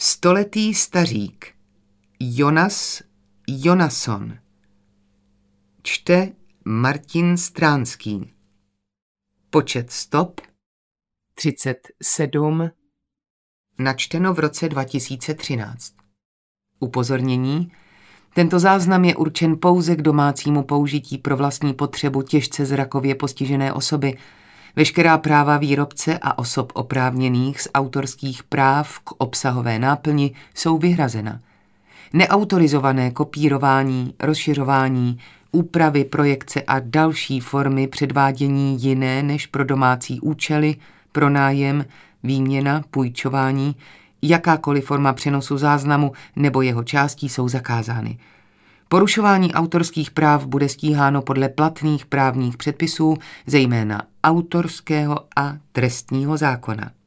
Stoletý stařík Jonas Jonasson. Čte Martin Stránský. Počet stop 37. Načteno v roce 2013. Upozornění: tento záznam je určen pouze k domácímu použití pro vlastní potřebu těžce zrakově postižené osoby. Veškerá práva výrobce a osob oprávněných z autorských práv k obsahové náplni jsou vyhrazena. Neautorizované kopírování, rozšiřování, úpravy, projekce a další formy předvádění jiné než pro domácí účely, pronájem, výměna, půjčování, jakákoliv forma přenosu záznamu nebo jeho částí jsou zakázány. Porušování autorských práv bude stíháno podle platných právních předpisů, zejména autorského a trestního zákona.